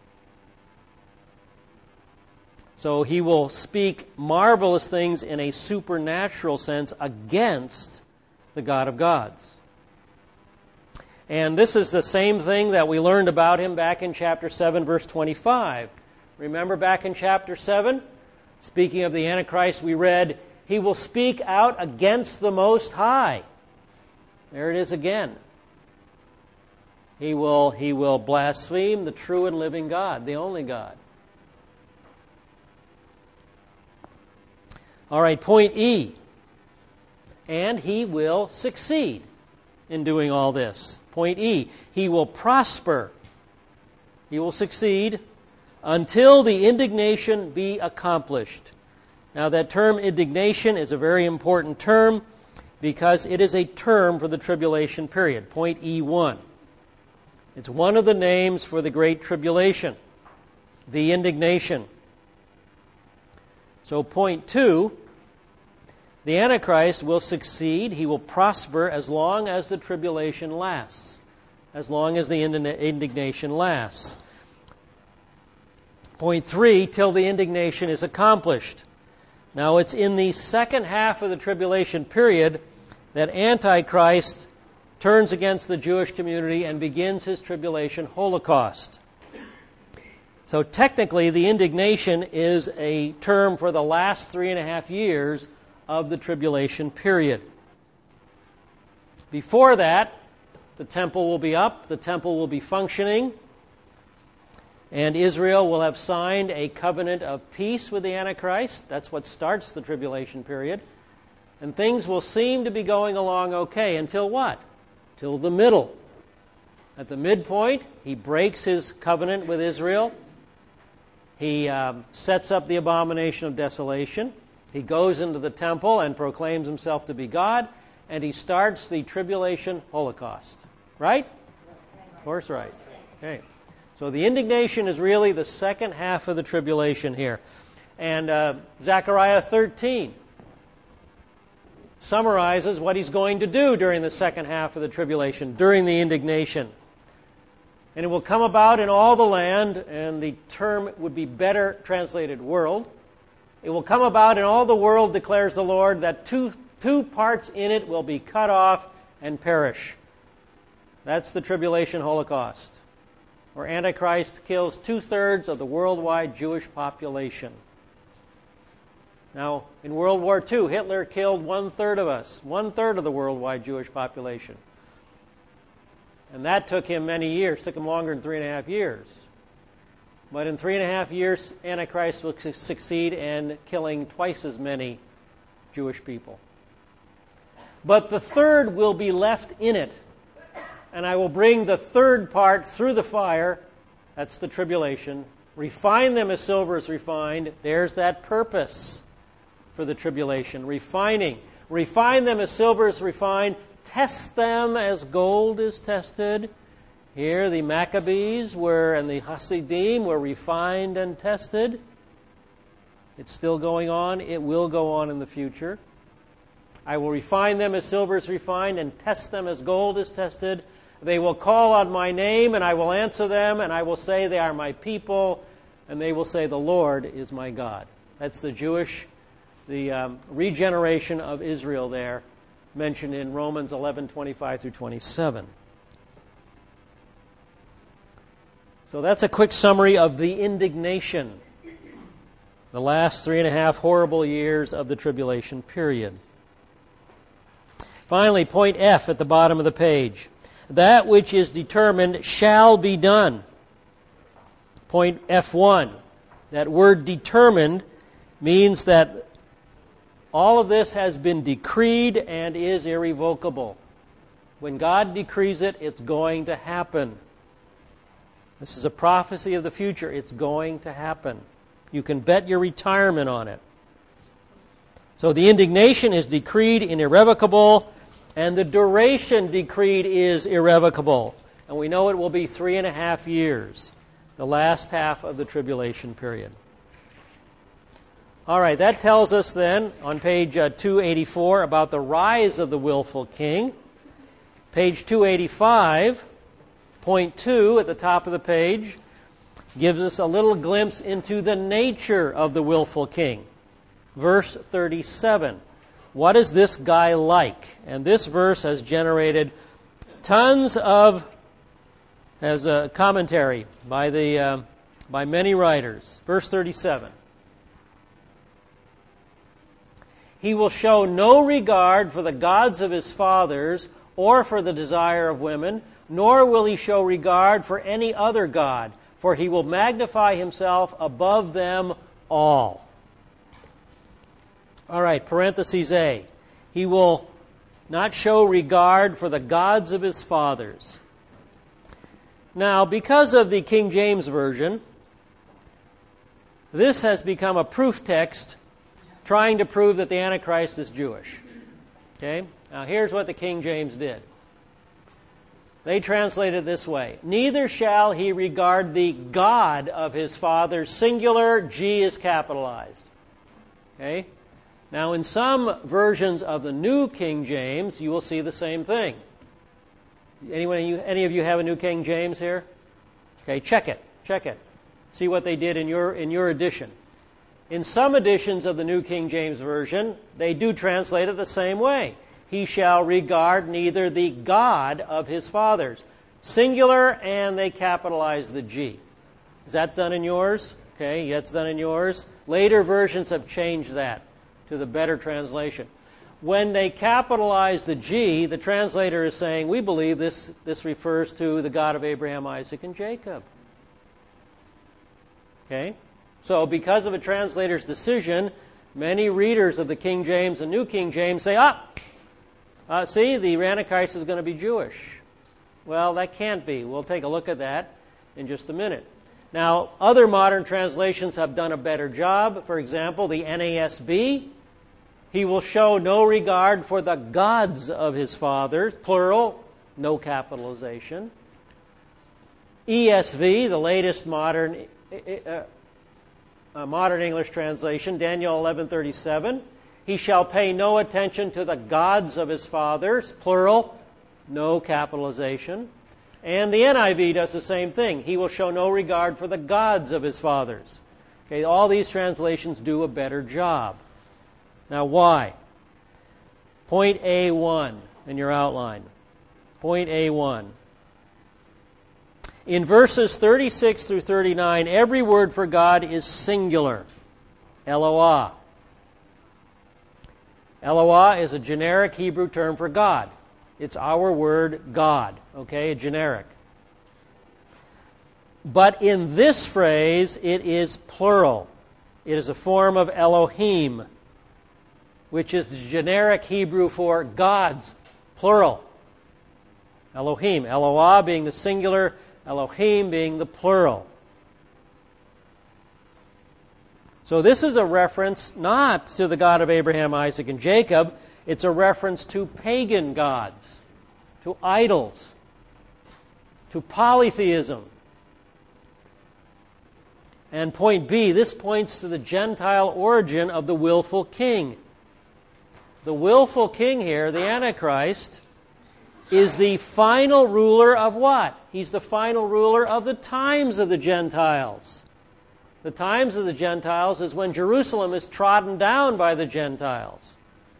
So he will speak marvelous things in a supernatural sense against the God of gods. And this is the same thing that we learned about him back in chapter 7, verse 25. Remember back in chapter 7? Speaking of the Antichrist, we read, he will speak out against the Most High. There it is again. He will blaspheme the true and living God, the only God. All right, point E. And he will succeed in doing all this. Point E. He will prosper. He will succeed until the indignation be accomplished. Now that term indignation is a very important term because it is a term for the tribulation period. Point E1. It's one of the names for the Great Tribulation, the indignation. So point 2, the Antichrist will succeed. He will prosper as long as the tribulation lasts, as long as the indignation lasts. Point 3, till the indignation is accomplished. Now it's in the second half of the tribulation period that Antichrist turns against the Jewish community and begins his tribulation holocaust. So technically, the indignation is a term for the last 3.5 years of the tribulation period. Before that, the temple will be up, the temple will be functioning, and Israel will have signed a covenant of peace with the Antichrist. That's what starts the tribulation period. And things will seem to be going along okay until what? Till the middle. At the midpoint, he breaks his covenant with Israel. He sets up the abomination of desolation. He goes into the temple and proclaims himself to be God. And he starts the tribulation holocaust. Right? Of course, right. Okay. So the indignation is really the second half of the tribulation here. And Zechariah 13 summarizes what he's going to do during the second half of the tribulation, during the indignation. And it will come about in all the land, and the term would be better translated world. It will come about in all the world, declares the Lord, that two parts in it will be cut off and perish. That's the tribulation holocaust, where Antichrist kills 2/3 of the worldwide Jewish population. Now, in World War II, Hitler killed 1/3 of us, 1/3 of the worldwide Jewish population. And that took him many years, took him longer than 3.5 years. But in 3.5 years, Antichrist will succeed in killing twice as many Jewish people. But the third will be left in it. And I will bring the third part through the fire, that's the tribulation, refine them as silver is refined. There's that purpose for the tribulation, refining. Refine them as silver is refined, test them as gold is tested. Here the Maccabees and the Hasidim were refined and tested. It's still going on. It will go on in the future. I will refine them as silver is refined and test them as gold is tested. They will call on my name, and I will answer them, and I will say they are my people, and they will say the Lord is my God. That's the regeneration of Israel there, mentioned in Romans 11:25 through 27. So that's a quick summary of the indignation, the last 3.5 horrible years of the tribulation period. Finally, point F at the bottom of the page. That which is determined shall be done. Point F1. That word determined means that all of this has been decreed and is irrevocable. When God decrees it, it's going to happen. This is a prophecy of the future. It's going to happen. You can bet your retirement on it. So the indignation is decreed and irrevocable, and the duration decreed is irrevocable. And we know it will be 3.5 years, the last half of the tribulation period. All right, that tells us then on page 284 about the rise of the willful king. Page 285, point 2 at the top of the page, gives us a little glimpse into the nature of the willful king. Verse 37. What is this guy like? And this verse has generated tons of, as a commentary by many writers. Verse 37. He will show no regard for the gods of his fathers or for the desire of women, nor will he show regard for any other god, for he will magnify himself above them all. All right, parentheses A. He will not show regard for the gods of his fathers. Now, because of the King James Version, this has become a proof text trying to prove that the Antichrist is Jewish. Okay? Now here's what the King James did. They translated it this way: neither shall he regard the God of his fathers, singular, G is capitalized. Okay? Now in some versions of the New King James, you will see the same thing. Any of you have a New King James here? Okay, check it. See what they did in your edition. In some editions of the New King James Version, they do translate it the same way. He shall regard neither the God of his fathers. Singular, and they capitalize the G. Is that done in yours? Okay, yeah, it's done in yours. Later versions have changed that to the better translation. When they capitalize the G, the translator is saying, we believe this refers to the God of Abraham, Isaac, and Jacob. Okay? So because of a translator's decision, many readers of the King James and New King James say, see, the Antichrist is going to be Jewish. Well, that can't be. We'll take a look at that in just a minute. Now, other modern translations have done a better job. For example, the NASB, he will show no regard for the gods of his fathers, plural, no capitalization. ESV, the latest modern English translation, Daniel 11:37, he shall pay no attention to the gods of his fathers, plural, no capitalization. And the NIV does the same thing. He will show no regard for the gods of his fathers. Okay, all these translations do a better job. Now, why? Point A1 in your outline. Point A1. In verses 36 through 39, every word for God is singular. Eloah. Eloah is a generic Hebrew term for God. It's our word God, okay, generic. But in this phrase, it is plural. It is a form of Elohim, which is the generic Hebrew for gods, plural. Elohim. Eloah being the singular, Elohim being the plural. So this is a reference not to the God of Abraham, Isaac, and Jacob. It's a reference to pagan gods, to idols, to polytheism. And point B, this points to the Gentile origin of the willful king. The willful king here, the Antichrist, is the final ruler of what? He's the final ruler of the times of the Gentiles. The times of the Gentiles is when Jerusalem is trodden down by the Gentiles.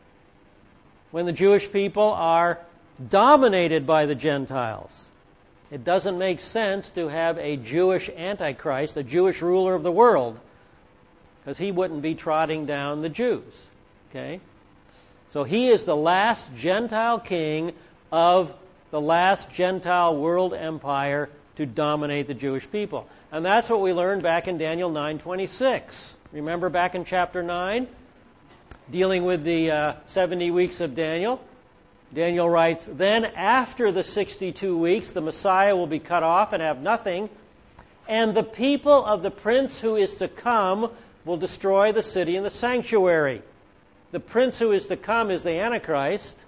When the Jewish people are dominated by the Gentiles. It doesn't make sense to have a Jewish Antichrist, a Jewish ruler of the world, because he wouldn't be trotting down the Jews. Okay? So he is the last Gentile king of the last Gentile world empire to dominate the Jewish people. And that's what we learned back in Daniel 9:26. Remember back in chapter 9, dealing with the 70 weeks of Daniel? Daniel writes, then after the 62 weeks, the Messiah will be cut off and have nothing, and the people of the prince who is to come will destroy the city and the sanctuary. The prince who is to come is the Antichrist.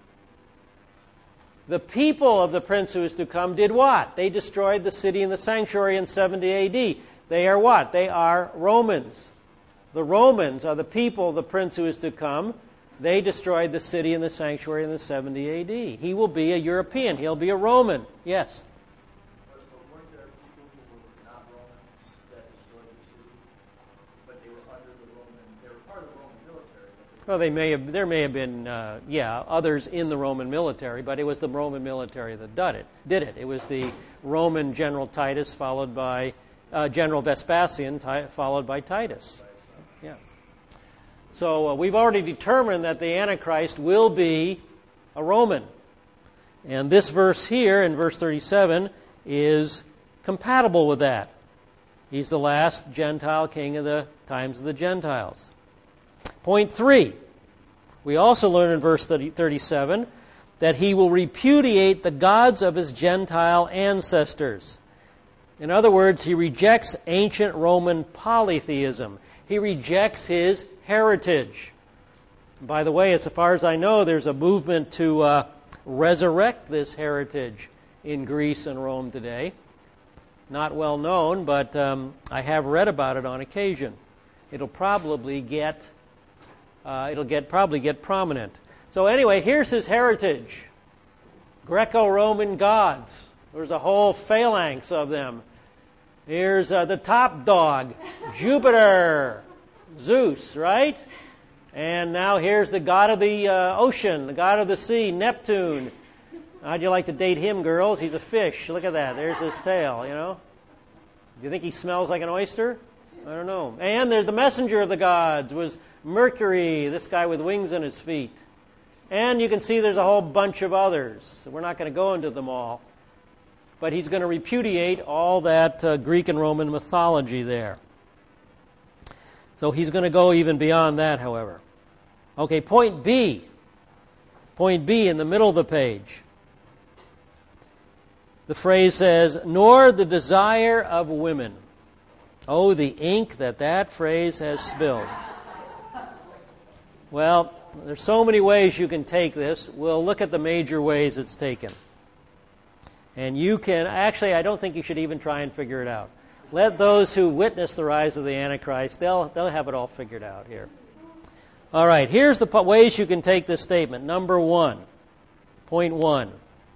The people of the prince who is to come did what? They destroyed the city and the sanctuary in 70 A.D. They are what? They are Romans. The Romans are the people of the prince who is to come. They destroyed the city and the sanctuary in the 70 A.D. He will be a European. He'll be a Roman. Yes?
But weren't there people who were not Romans that destroyed the city? But they were under the Roman, they were part of the Roman military.
Well, there may have been, others in the Roman military, but it was the Roman military that did it. It was the Roman General Titus followed by General Vespasian, followed by Titus. Yeah. So we've already determined that the Antichrist will be a Roman. And this verse here, in verse 37, is compatible with that. He's the last Gentile king of the times of the Gentiles. Point 3. We also learn in verse 37 that he will repudiate the gods of his Gentile ancestors. In other words, he rejects ancient Roman polytheism. He rejects his heritage. By the way, as far as I know, there's a movement to resurrect this heritage in Greece and Rome today. Not well known, but I have read about it on occasion. It'll probably get prominent. So anyway, here's his heritage: Greco-Roman gods. There's a whole phalanx of them. Here's the top dog, Jupiter, Zeus, right? And now here's the god of the ocean, the god of the sea, Neptune. How'd you like to date him, girls? He's a fish. Look at that. There's his tail, you know. Do you think he smells like an oyster? I don't know. And there's the messenger of the gods was Mercury, this guy with wings on his feet. And you can see there's a whole bunch of others. We're not going to go into them all. But he's going to repudiate all that Greek and Roman mythology there. So he's going to go even beyond that, however. Okay, point B. Point B in the middle of the page. The phrase says, nor the desire of women. Oh, the ink that phrase has spilled. Well, there's so many ways you can take this. We'll look at the major ways it's taken. And you can, actually, I don't think you should even try and figure it out. Let those who witness the rise of the Antichrist, they'll have it all figured out here. All right, here's the ways you can take this statement. Number 1, point 1.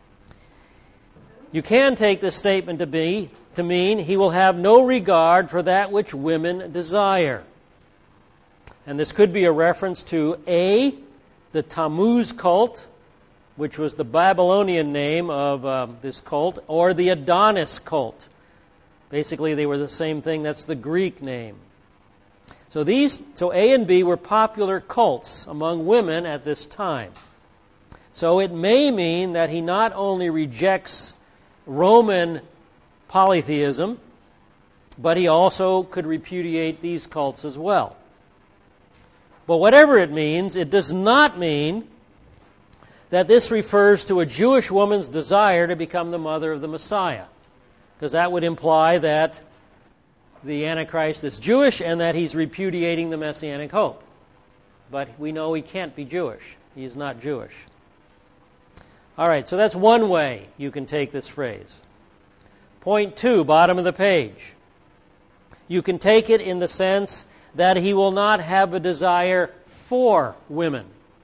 You can take this statement to mean he will have no regard for that which women desire. And this could be a reference to A, the Tammuz cult, which was the Babylonian name of this cult, or the Adonis cult. Basically, they were the same thing. That's the Greek name. So A and B were popular cults among women at this time. So it may mean that he not only rejects Roman polytheism, but he also could repudiate these cults as well. But whatever it means, it does not mean that this refers to a Jewish woman's desire to become the mother of the Messiah, because that would imply that the Antichrist is Jewish and that he's repudiating the Messianic hope. But we know he can't be Jewish. He is not Jewish. All right, so that's one way you can take this phrase. Point 2, bottom of the page. You can take it in the sense that he will not have a desire for women.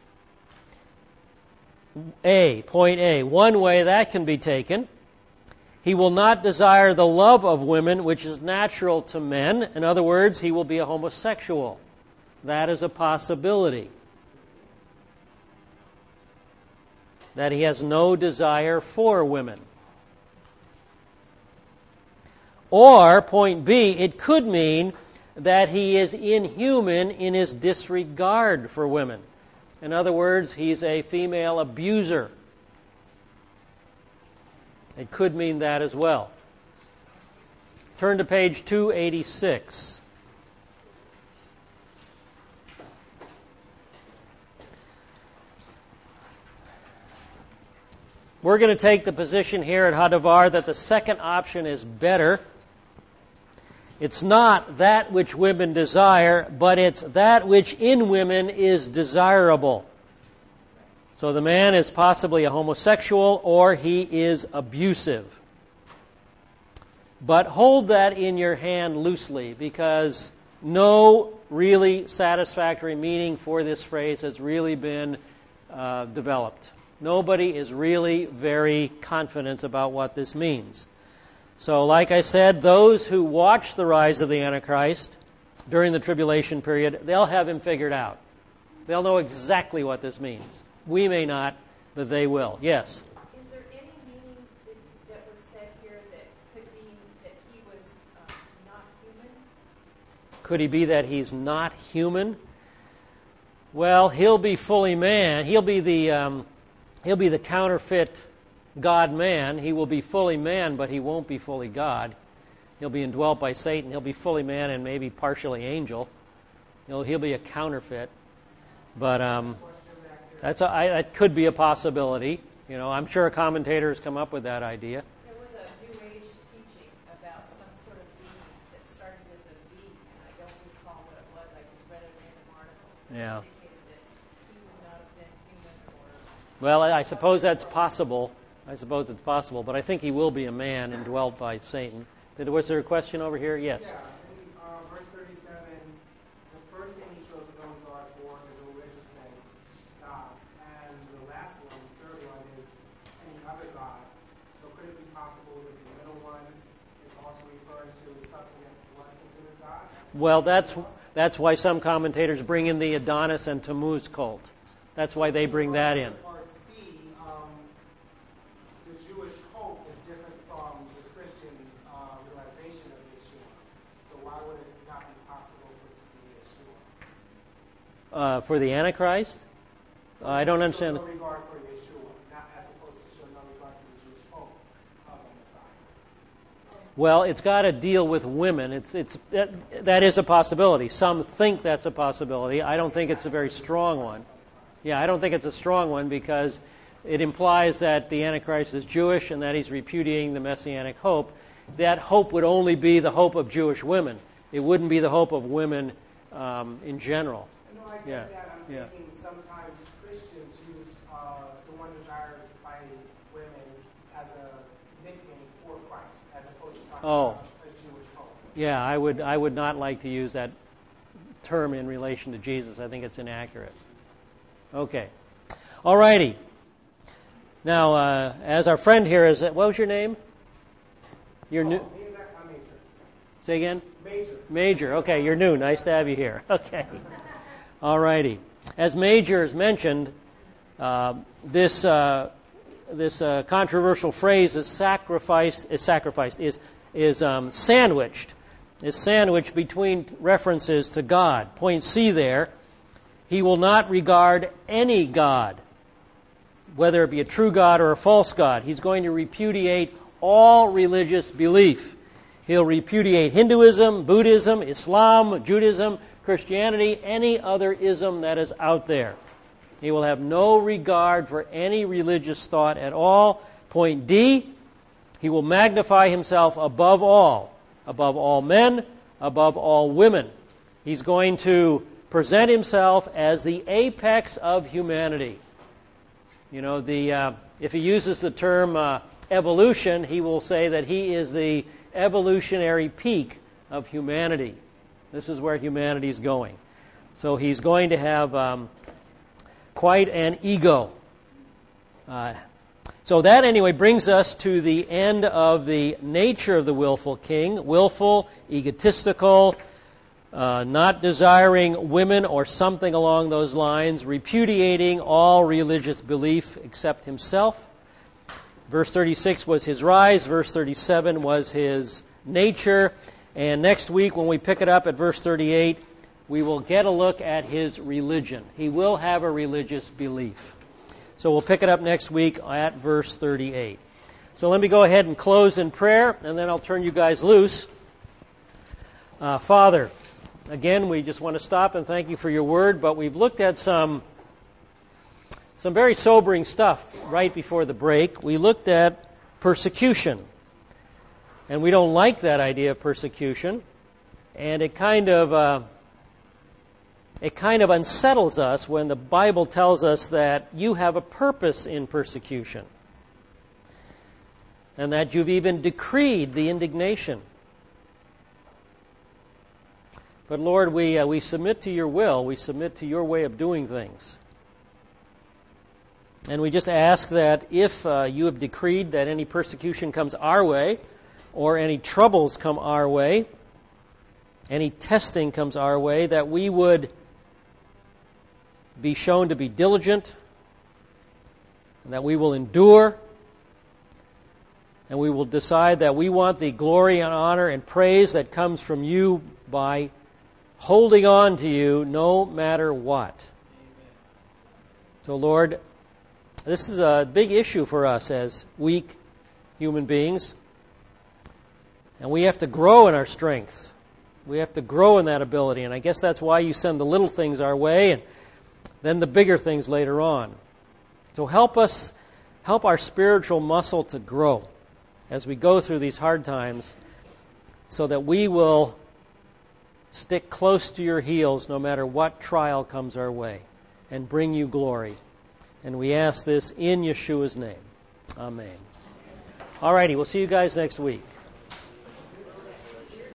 Point A, one way that can be taken. He will not desire the love of women, which is natural to men. In other words, he will be a homosexual. That is a possibility. That he has no desire for women. Or, point B, it could mean that he is inhuman in his disregard for women. In other words, he's a female abuser. It could mean that as well. Turn to page 286. We're going to take the position here at Hadavar that the second option is better. It's not that which women desire, but it's that which in women is desirable. So the man is possibly a homosexual or he is abusive. But hold that in your hand loosely, because no really satisfactory meaning for this phrase has really been developed. Nobody is really very confident about what this means. So, like I said, those who watch the rise of the Antichrist during the tribulation period, they'll have him figured out. They'll know exactly what this means. We may not, but they will. Yes?
Is there any meaning that was said here that could mean that he was not human?
Could he be that he's not human? Well, he'll be fully man. He'll be the counterfeit God-man. He will be fully man, but he won't be fully God. He'll be indwelt by Satan. He'll be fully man and maybe partially angel. He'll be a counterfeit. But that could be a possibility. You know, I'm sure a commentator has come up with that idea.
There was a New Age teaching about some sort of being that started with a V, and I don't recall what it was. I just read a random article.
Yeah.
It indicated that he
Well, I suppose that's possible. I suppose it's possible, but I think he will be a man indwelt by Satan. Was there a question over here? Yes.
Yeah, in verse 37, the first thing he shows no regard for is a religious thing, gods. And the last one, the third one, is any other god. So could it be possible that the middle one is also referring to something that was considered God?
Well, that's why some commentators bring in the Adonis and Tammuz cult. That's why they bring that in.
Part C, the Jewish hope is different from the Christian realization of Yeshua. So why would it not be possible for it to be Yeshua?
For the Antichrist? I don't understand.
Show no regard for Yeshua, not as opposed to show no regard for the Jewish hope of the Messiah.
Well, it's got to deal with women. That is a possibility. Some think that's a possibility. I don't think it's a very strong one. Yeah, I don't think it's a strong one because it implies that the Antichrist is Jewish and that he's repudiating the Messianic hope. That hope would only be the hope of Jewish women. It wouldn't be the hope of women in general.
No, I get that. I'm thinking sometimes Christians use the one desired by women as a nickname for Christ, as opposed to talking about a Jewish hope.
Yeah, I would not like to use that term in relation to Jesus. I think it's inaccurate. Okay. All righty. Now, as our friend here is, what was your name? You're new.
I'm Major.
Say again?
Major.
Major. Okay, you're new. Nice to have you here. Okay. All righty. As Major has mentioned, this controversial phrase is sandwiched between references to God. Point C there. He will not regard any God, whether it be a true God or a false God. He's going to repudiate all religious belief. He'll repudiate Hinduism, Buddhism, Islam, Judaism, Christianity, any other ism that is out there. He will have no regard for any religious thought at all. Point D, he will magnify himself above all men, above all women. He's going to present himself as the apex of humanity. You know, if he uses the term evolution, he will say that he is the evolutionary peak of humanity. This is where humanity is going. So he's going to have quite an ego. So that, anyway, brings us to the end of the nature of the willful king. Willful, egotistical, not desiring women or something along those lines, repudiating all religious belief except himself. Verse 36 was his rise. Verse 37 was his nature. And next week, when we pick it up at verse 38, we will get a look at his religion. He will have a religious belief. So we'll pick it up next week at verse 38. So let me go ahead and close in prayer, and then I'll turn you guys loose. Father, again, we just want to stop and thank you for your word, but we've looked at some very sobering stuff right before the break. We looked at persecution, and we don't like that idea of persecution, and it kind of unsettles us when the Bible tells us that you have a purpose in persecution, and that you've even decreed the indignation. But Lord, we submit to your will. We submit to your way of doing things. And we just ask that if you have decreed that any persecution comes our way, or any troubles come our way, any testing comes our way, that we would be shown to be diligent, and that we will endure, and we will decide that we want the glory and honor and praise that comes from you by holding on to you no matter what. So, Lord, this is a big issue for us as weak human beings, and we have to grow in our strength. We have to grow in that ability, and I guess that's why you send the little things our way and then the bigger things later on. So help our spiritual muscle to grow as we go through these hard times, so that we will stick close to your heels no matter what trial comes our way and bring you glory. And we ask this in Yeshua's name. Amen. All righty, we'll see you guys next week.